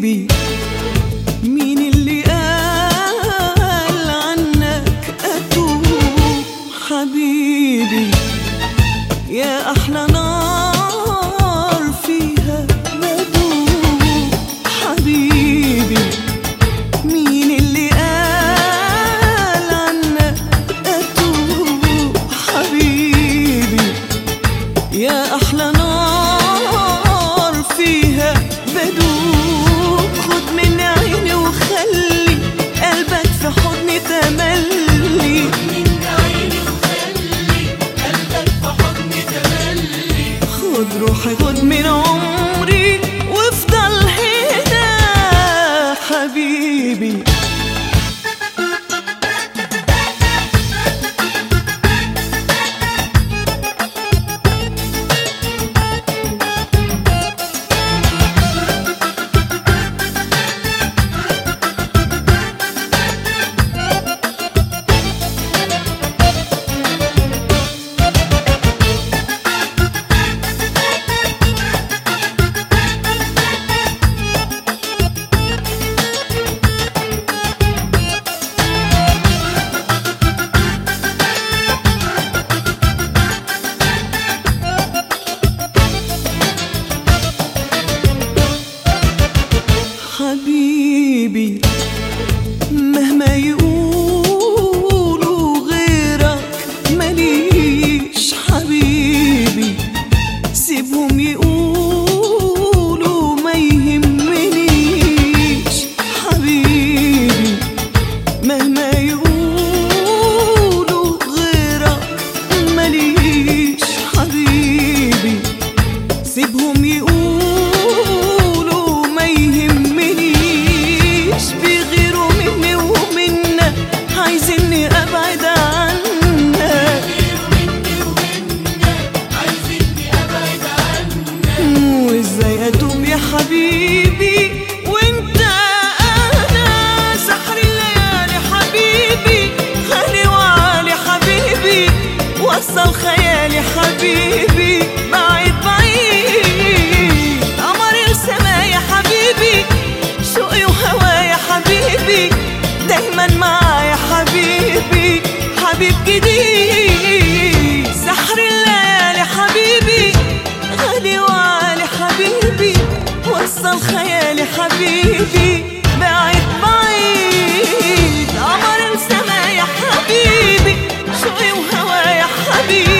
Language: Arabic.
حبيبي، مين اللي قال عنك أتوب؟ حبيبي يا أحلى نار فيها بدوب. حبيبي مين اللي قال عنك أتوب؟ حبيبي يا أحلى نار فيها بدوب. خد من عيني وخلي قلبك في حضني تملي، خد روحي خد من عمري وافضل هنا حبيبي. حبيبي مهما يقولوا غيرك ماليش. حبيبي سيبهم يقولوا ما يهمنيش. حبيبي مهما يقولوا غيرك ماليش. حبيبي سيبهم يقولوا عايزيني ابعد عنك، وازاي اتوب يا حبيبي وانت انا؟ سحر الليالي حبيبي، غالي وعالي حبيبي، وصل خيالي حبيبي بعيد بعيد. قمر السما يا حبيبي، شوقي وهوايا حبيبي، دايما معايا حبيبي، حبيب جديد. سحر الليالي حبيبي، غالي وعالي حبيبي، وصل خيالي حبيبي بعيد بعيد. قمر السما يا حبيبي، شوقي وهوايا حبيبي،